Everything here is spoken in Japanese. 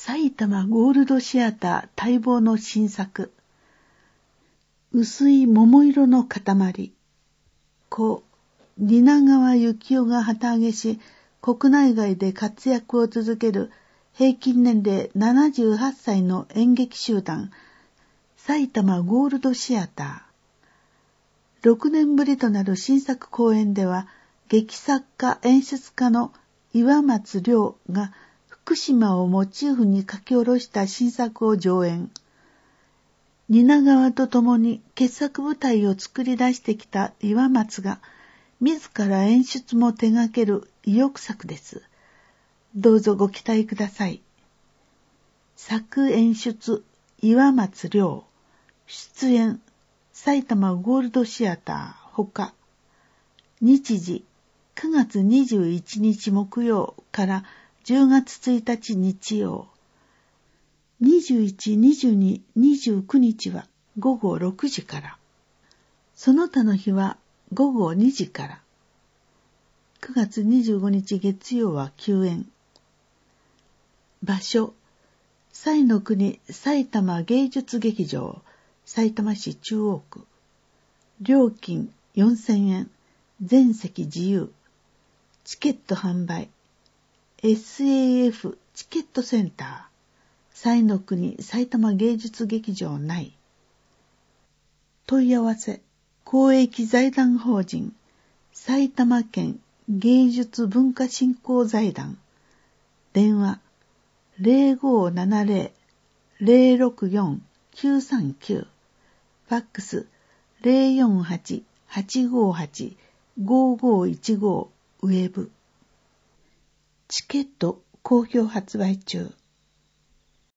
埼玉ゴールドシアター待望の新作、薄い桃色の塊。故蜷川幸雄が旗揚げし、国内外で活躍を続ける平均年齢78歳の演劇集団、埼玉ゴールドシアター。6年ぶりとなる新作公演では、劇作家演出家の岩松亮が福島をモチーフに書き下ろした新作を上演。蜷川と共に傑作舞台を作り出してきた岩松が、自ら演出も手掛ける意欲作です。どうぞご期待ください。作演出岩松亮、出演埼玉ゴールドシアターほか、日時9月21日木曜から10月1日日曜、21、22、29日は午後6時から、その他の日は午後2時から、9月25日月曜は休演。場所、彩の国埼玉芸術劇場、さいたま市中央区。料金4000円、全席自由。チケット販売、SAF チケットセンター、彩の国埼玉芸術劇場内。問い合わせ、公益財団法人埼玉県芸術文化振興財団。電話 0570-064-939。ファックス 048-858-5515。ウェブ。チケット好評発売中。